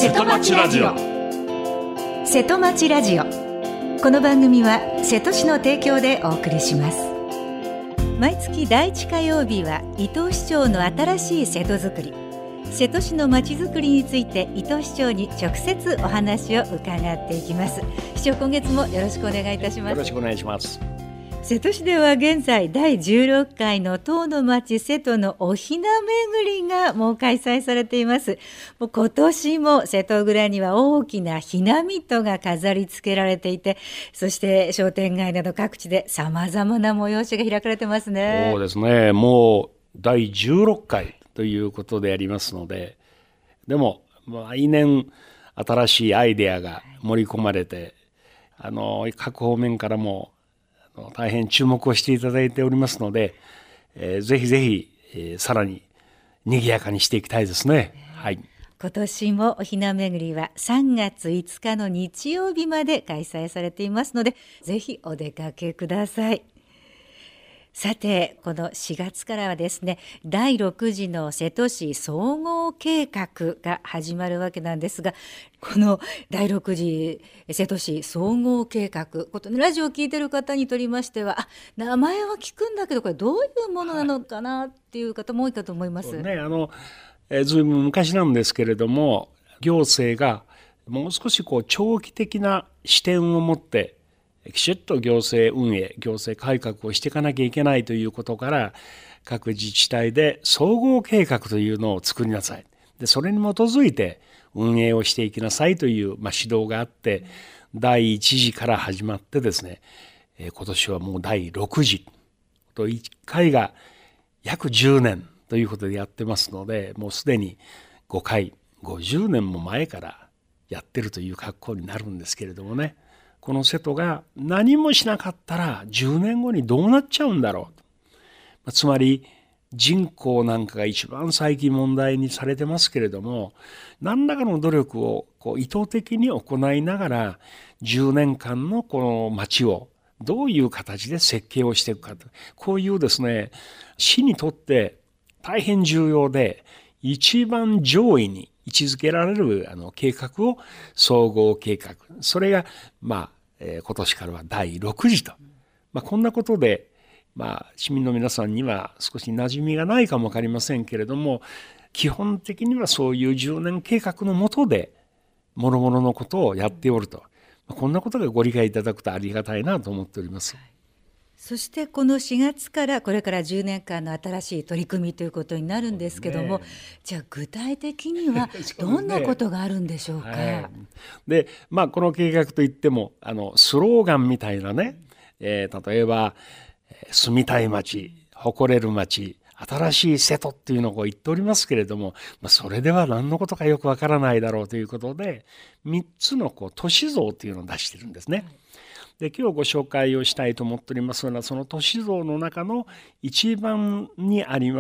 瀬戸町ラジオ。 瀬戸町ラジオ。この番組は瀬戸市の提供でお送りします。毎月第1火曜日は伊東市長の新しい瀬戸づくり、瀬戸市のまちづくりについて伊東市長に直接お話を伺っていきます。市長、今月もよろしくお願いいたします。 よろしくお願いします。 瀬戸市では現在第16回の遠の町瀬戸のおひな巡りがもう開催されています。もう今年も瀬戸蔵には大きなひなみとが飾り付けられていて、そして商店街など各地でさまざまな催しが開かれてますね。 そうですね、もう第16回ということでありますので、でも来年新しいアイデアが盛り込まれて、各方面からも大変注目をしていただいておりますので、ぜひぜひ、さらに賑やかにしていきたいですね。はい。 今年もおひな巡りは3月5日の日曜日まで開催されていますので、ぜひお出かけください。さて、この4月からはですね、第6次の瀬戸市総合計画が始まるわけなんですが、この第6次瀬戸市総合計画、ラジオを聞いている方にとりましては、名前は聞くんだけどこれどういうものなのかなっていう方も多いかと思います。 ね、ずいぶん昔なんですけれども、行政がもう少し長期的な視点を持ってきちっと行政運営、行政改革をしていかなきゃいけないということから、各自治体で総合計画というのを作りなさい。で、それに基づいて運営をしていきなさいという、指導があって、第1次から始まってですね、今年はもう第6次と1回が約10年ということでやってますので、もうすでに5回、50年も前からやってるという格好になるんですけれどもね。この瀬戸が何もしなかったら10年後にどうなっちゃうんだろうと。つまり人口なんかが一番最近問題にされてますけれども、何らかの努力を意図的に行いながら10年間のこの町をどういう形で設計をしていくかと。こういうですね、市にとって大変重要で一番上位に位置づけられる計画を総合計画。それが今年からは第6次と。こんなことで、市民の皆さんには少し馴染みがないかもわかりませんけれども、基本的にはそういう10年計画の下で諸々のことをやっておると。こんなことがご理解いただくとありがたいなと思っております。 そしてこの4月からこれから10年間の新しい取り組みということになるんですけども、じゃあ具体的にはどんなことがあるんでしょうか。 で、この計画といってもスローガンみたいなね、例えば住みたい町、誇れる町、新しい瀬戸っていうのを言っておりますけれども、それでは何のことかよくわからないだろうということで、3つの都市像というのを出してるんですね。で、今日ご紹介をしたいと思っておりますのは、その都市像の中の一番にあります、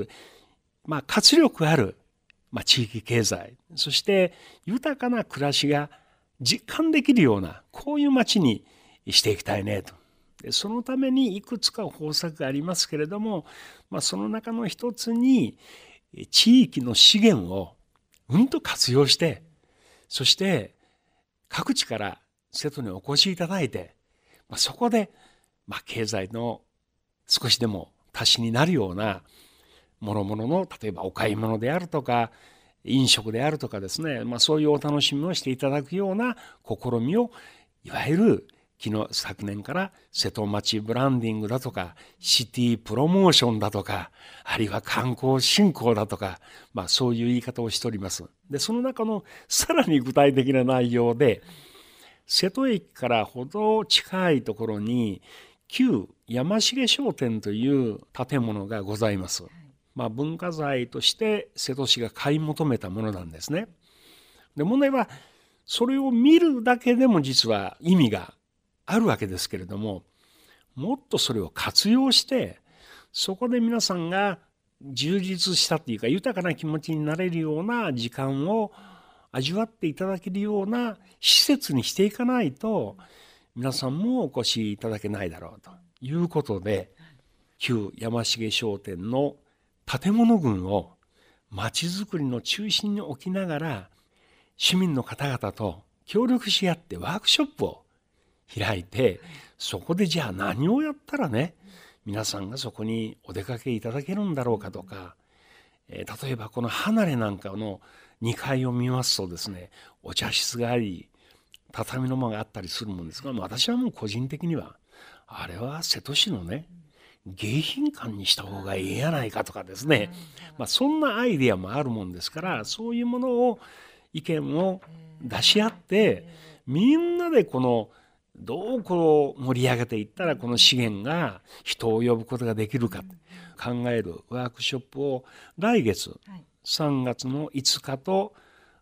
活力ある、地域経済、そして豊かな暮らしが実感できるような、こういう街にしていきたいねと。で、そのためにいくつか方策がありますけれども、その中の一つに、地域の資源を活用して、そして各地から瀬戸にお越しいただいて、そこで、経済の少しでも足しになるような諸々の、例えばお買い物であるとか飲食であるとかですね、そういうお楽しみをしていただくような試みを、いわゆる昨年から瀬戸町ブランディングだとかシティプロモーションだとか、あるいは観光振興だとか、そういう言い方をしております。で、その中のさらに具体的な内容で、瀬戸駅からほど近いところに旧山重商店という建物がございます。文化財として瀬戸市が買い求めたものなんですね。で、問題はそれを見るだけでも実は意味があるわけですけれども、もっとそれを活用して、そこで皆さんが充実したというか豊かな気持ちになれるような時間を味わっていただけるような施設にしていかないと、皆さんもお越しいただけないだろうということで、旧山重商店の建物群をまちづくりの中心に置きながら、 市民の方々と協力し合ってワークショップを開いて、そこでじゃあ何をやったらね、皆さんがそこにお出かけいただけるんだろうかとか、例えばこの離れなんかの2階を見ますとですね、お茶室があり、畳の間があったりするもんですが、私はもう個人的には、あれは瀬戸市のね、迎賓館にした方がいいやないかとかですね、そんなアイデアもあるもんですから、そういうものを意見を出し合って、みんなでどう盛り上げていったらこの資源が人を呼ぶことができるか考えるワークショップを来月3月の5日と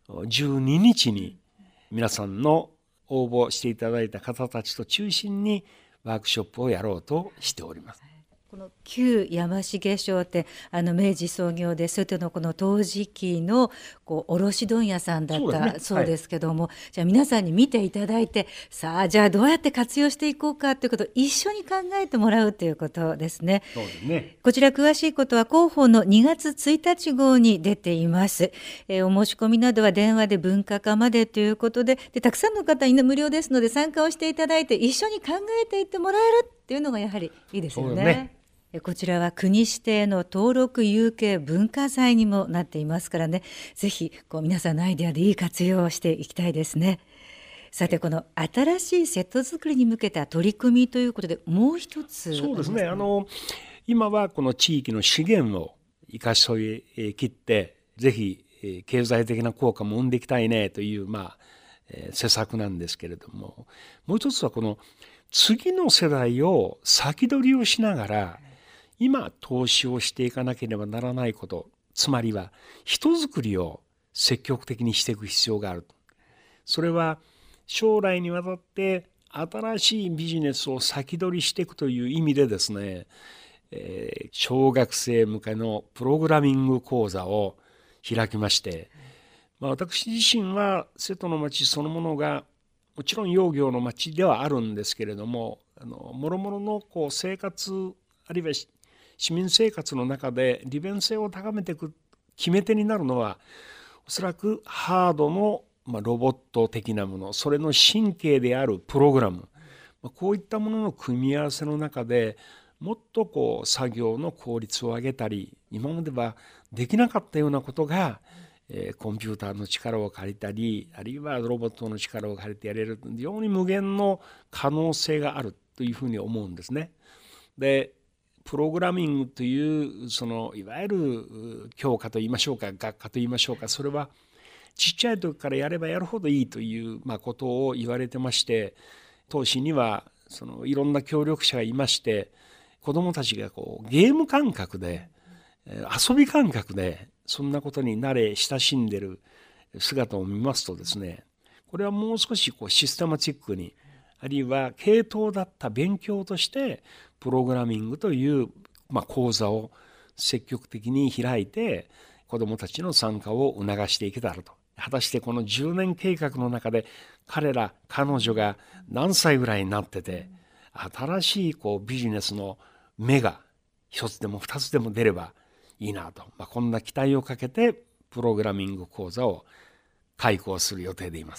12日に皆さんの応募していただいた方たちと中心にワークショップをやろうとしております。 この旧山重商店、明治創業で瀬戸のこの陶磁器の卸問屋さんだったそうですけども、じゃあ皆さんに見ていただいて、さあじゃあどうやって活用していこうかということを一緒に考えてもらうということですね。 そうですね。こちら詳しいことは広報の2月1日号に出ています。お申し込みなどは電話で文化課までということで、たくさんの方に無料ですので参加をしていただいて一緒に考えていってもらえるっていうのがやはりいいですよね。こちらは国指定の登録有形文化財にもなっていますからね、ぜひ皆さんのアイデアでいい活用をしていきたいですね。さて、この新しい瀬戸作りに向けた取り組みということでもう一つ、 そうですね、今はこの地域の資源を生かし切ってぜひ経済的な効果も生んでいきたいねという施策なんですけれども、もう一つはこの次の世代を先取りをしながら今投資をしていかなければならないこと、つまりは人づくりを積極的にしていく必要がある。それは将来にわたって新しいビジネスを先取りしていくという意味でですね、小学生向けのプログラミング講座を開きまして、私自身は瀬戸の町そのものがもちろん養業の町ではあるんですけれども、もろもろの生活あるいは市民生活の中で利便性を高めていく決め手になるのは、おそらくハードのロボット的なもの、それの神経であるプログラム、こういったものの組み合わせの中でもっと作業の効率を上げたり、今まではできなかったようなことがコンピューターの力を借りたり、あるいはロボットの力を借りてやれる、非常に無限の可能性があるというふうに思うんですね。で、プログラミングといういわゆる教科といいましょうか、学科といいましょうか、それはちっちゃい時からやればやるほどいいということを言われてまして、当市にはいろんな協力者がいまして、子どもたちがゲーム感覚で遊び感覚でそんなことに慣れ親しんでる姿を見ますとですね、これはもう少しシステマチックに、あるいは系統だった勉強としてプログラミングという講座を積極的に開いて子どもたちの参加を促していけたらと。果たしてこの10年計画の中で彼女が何歳ぐらいになってて、新しいビジネスの芽が一つでも二つでも出ればいいなと、こんな期待をかけてプログラミング講座を開講する予定でいます。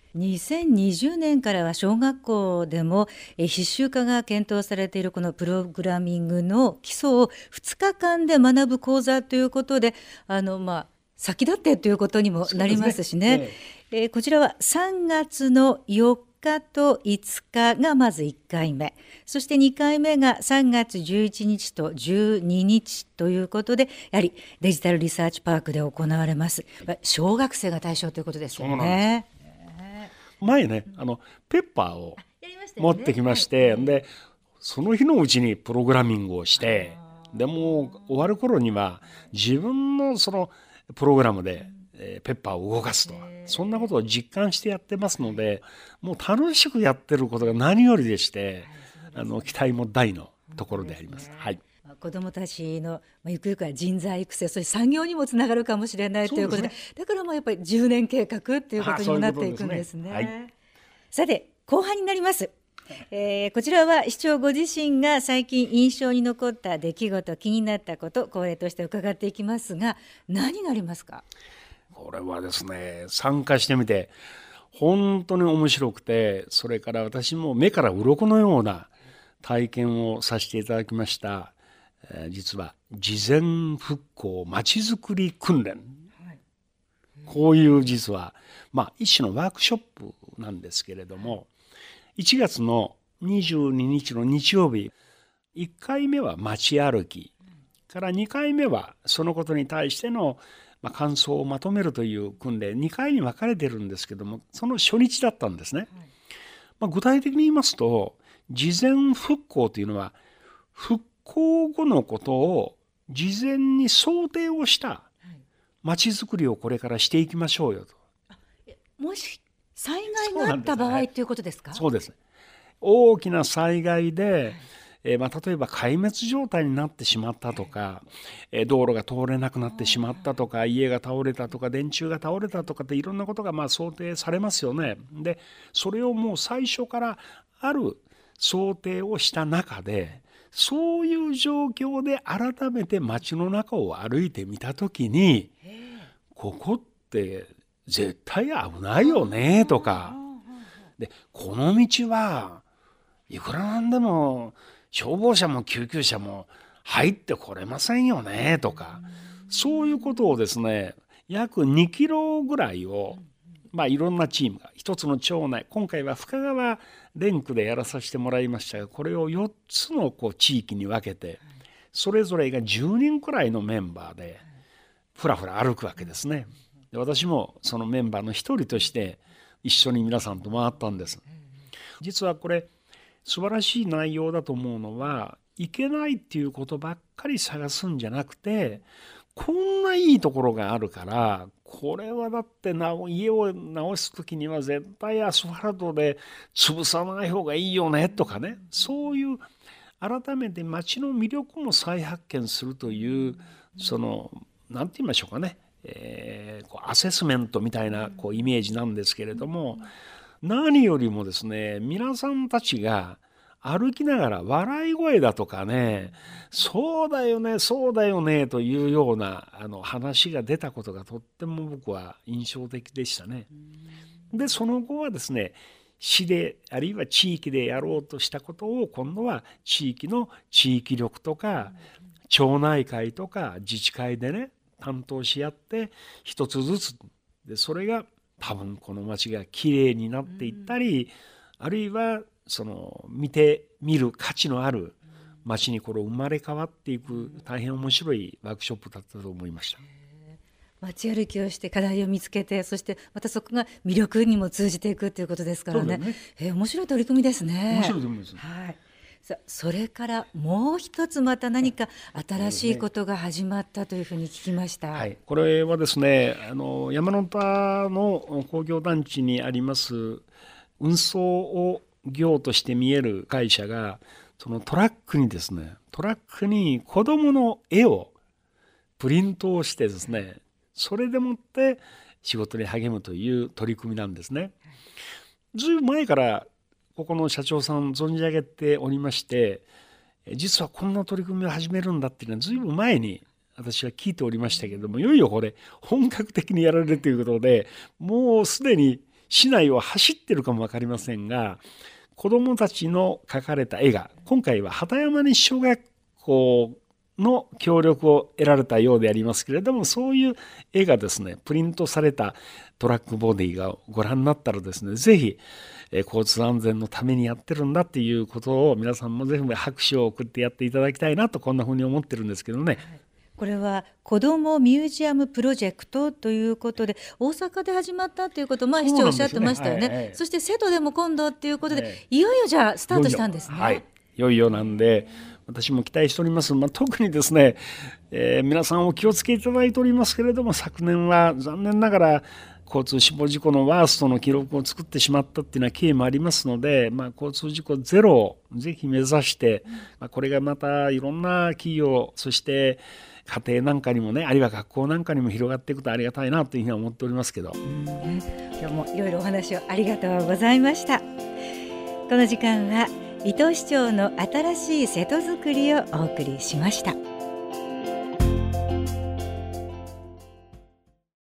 2020年からは小学校でも必修化が検討されているこのプログラミングの基礎を2日間で学ぶ講座ということで、先立ってということにもなりますしね。こちらは3月の4日と5日がまず1回目、そして2回目が3月11日と12日ということで、やはりデジタルリサーチパークで行われます。小学生が対象ということですよね。 前ね、ペッパーを持ってきまして、でその日のうちにプログラミングをして、でも終わる頃には自分のプログラムでペッパーを動かすと、そんなことを実感してやってますので、もう楽しくやってることが何よりでして、期待も大のところであります。はい。 子どもたちのゆくゆくは人材育成、そして産業にもつながるかもしれないということで、だからやっぱり10年計画っていうことにもなっていくんですね。はい、さて後半になります。こちらは市長ご自身が最近印象に残った出来事、気になったこと、恒例として伺っていきますが、何がありますか？ これはですね、参加してみて本当に面白くて、それから私も目から鱗のような体験をさせていただきました。実は事前復興まちづくり訓練、こういう実は一種のワークショップなんですけれども、1月の22日の日曜日、1回目は街歩きから2回目はそのことに対しての感想をまとめるという訓練、2回に分かれてるんですけども、その初日だったんですね。具体的に言いますと、事前復興というのは復興後のことを事前に想定をしたまちづくりをこれからしていきましょうよと。 もし災害があった場合ということですか？ そうです。大きな災害で、例えば壊滅状態になってしまったとか、道路が通れなくなってしまったとか、家が倒れたとか、電柱が倒れたとかっていろんなことが想定されますよね。で、それをもう最初からある想定をした中で、そういう状況で改めて街の中を歩いてみたときに、ここって絶対危ないよねとか、で、この道はいくらなんでも消防車も救急車も入ってこれませんよねとか、そういうことをですね、約2キロぐらいをいろんなチームが一つの町内、今回は深川連区でやらさせてもらいましたが、これを4つの地域に分けて、それぞれが10人くらいのメンバーでふらふら歩くわけですね。で、私もそのメンバーの一人として一緒に皆さんと回ったんです。実はこれ素晴らしい内容だと思うのは、いけないっていうことばっかり探すんじゃなくて、こんないいところがあるから、これはだって家を直す時には絶対アスファルトで潰さない方がいいよねとかね、そういう改めて街の魅力も再発見するという、なんて言いましょうかね、アセスメントみたいなイメージなんですけれども、何よりもですね、皆さんたちが歩きながら笑い声だとかね、そうだよね、そうだよねというような話が出たことがとっても僕は印象的でしたね。で、その後はですね、市であるいは地域でやろうとしたことを今度は地域の地域力とか町内会とか自治会でね、担当し合って一つずつで、それが多分この町がきれいになっていったり、あるいは見てみる価値のある町にこれ生まれ変わっていく、大変面白いワークショップだったと思いました。 街歩きをして課題を見つけて、そしてまたそこが魅力にも通じていくということですからね。面白い取り組みですね。 面白い取り組みですね。 はい。それからもう一つまた何か新しいことが始まったというふうに聞きました。 はい、これはですね、山の田の工業団地にあります運送を業として見える会社が、そのトラックに子どもの絵をプリントをしてですね、それでもって仕事に励むという取り組みなんですね。ずいぶん前からここの社長さん存じ上げておりまして、実はこんな取り組みを始めるんだっていうのはずいぶん前に私は聞いておりましたけれども、いよいよこれ本格的にやられるということで、もうすでに市内を走ってるかも分かりませんが、子どもたちの描かれた絵が、今回は畑山西小学校の協力を得られたようでありますけれども、そういう絵がですね、プリントされたトラックボディがご覧になったらですね、ぜひ交通安全のためにやってるんだっていうことを皆さんもぜひ拍手を送ってやっていただきたいなと、こんなふうに思ってるんですけどね。 これは子どもミュージアムプロジェクトということで、大阪で始まったということを市長おっしゃってましたよね。そして瀬戸でも今度ということで、いよいよじゃあスタートしたんですね。 はい、いよいよなんで私も期待しております。特にですね、皆さんお気をつけいただいておりますけれども、昨年は残念ながら交通死亡事故のワーストの記録を作ってしまったっていうのは経緯もありますので、交通事故ゼロをぜひ目指して、これがまたいろんな企業、そして家庭なんかにもね、あるいは学校なんかにも広がっていくとありがたいなというふうに思っておりますけど、 今日もいろいろお話をありがとうございました。この時間は伊藤市長の新しい瀬戸づくりをお送りしました。